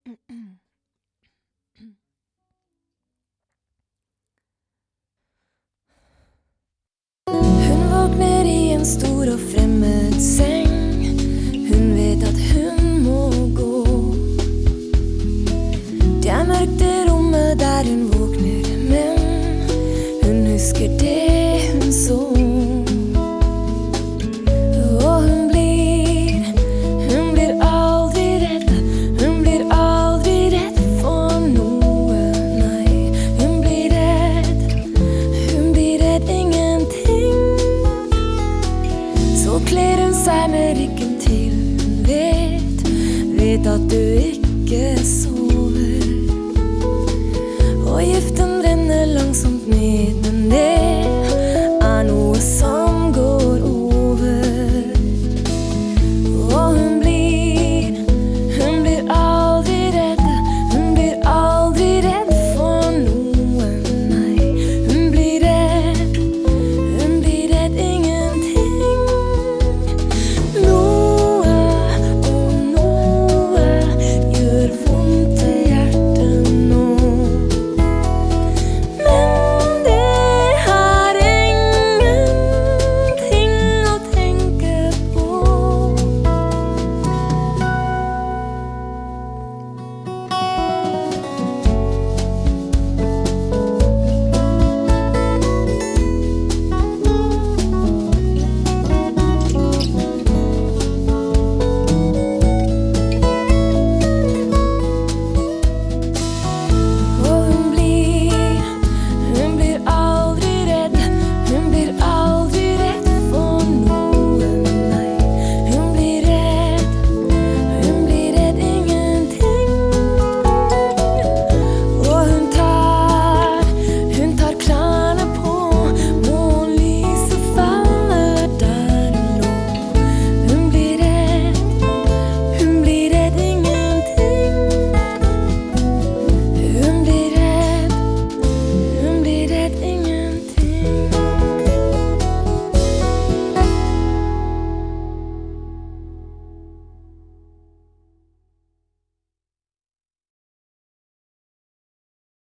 Hun våkner i en stor og fremmed seng. Hun vet at hun må gå. Det er mørkt i rommet der hun våkner, men hun husker det hun så. Og hun blir aldri redd. Hun blir aldri redd for noe, nei. Hun blir redd ingenting. Så kler hun seg med ryggen til. Hun vet at du ikke sover. Og giften brenner langsomt ned, men det